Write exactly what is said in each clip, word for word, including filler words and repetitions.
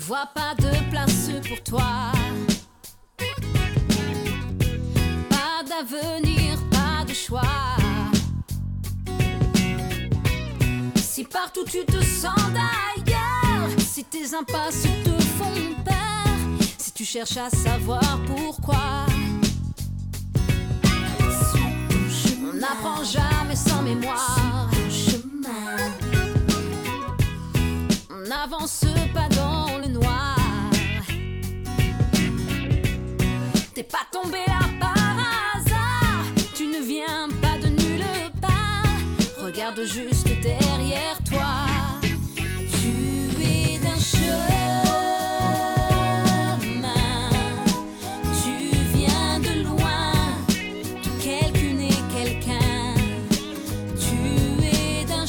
vois pas de place pour toi. Pas d'avenir, pas de choix. Si partout tu te sens d'ailleurs, si tes impasses te font peur, si tu cherches à savoir pourquoi, on n'apprend jamais sans mémoire. On n'avance pas dans le noir. T'es pas tombé là par hasard, tu ne viens pas de nulle part. Regarde juste derrière toi. Tu es d'un chemin, tu viens de loin, de quelqu'une et quelqu'un. Tu es d'un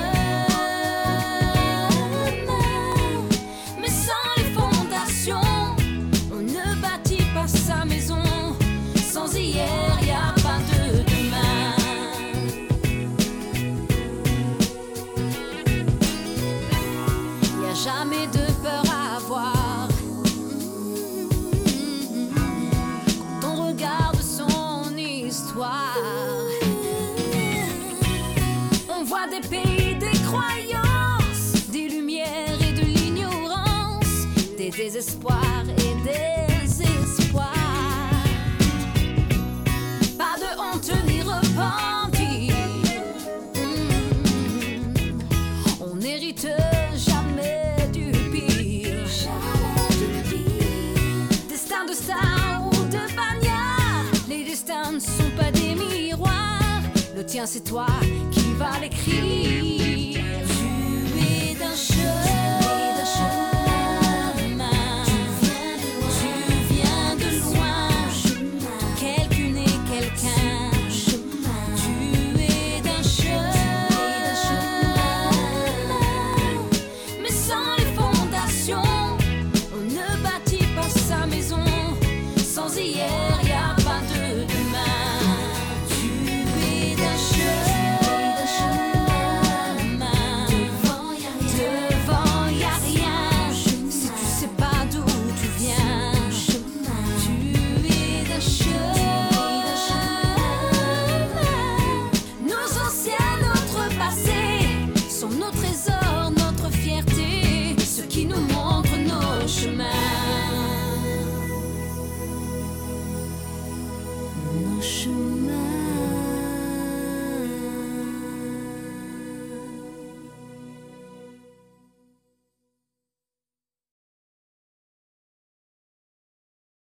chemin, mais sans les fondations, on ne bâtit pas sa maison. Sans hier, y a pas de demain. Y a jamais de peur à avoir quand on regarde son histoire. On voit des pays, des croyances, des lumières et de l'ignorance, des désespoirs et des espoirs. Pas de honte ni repentir. Mm. On n'hérite jamais du pire. Destin de star ou de bagnard, les destins ne sont pas des miroirs. Le tien c'est toi qui vas l'écrire. Tu es d'un chemin, tu viens de loin, de quelqu'une et quelqu'un. Tu es d'un chemin, mais sans les fondations, on ne bâtit pas sa maison. Sans hier, y a pas de demain. Tu es d'un chemin, devant y a rien. Si tu sais pas d'où tu viens, tu es d'un chemin. Nos anciens, notre passé sont nos trésors, notre fierté, ce qui nous montre nos chemins. Nos chemins.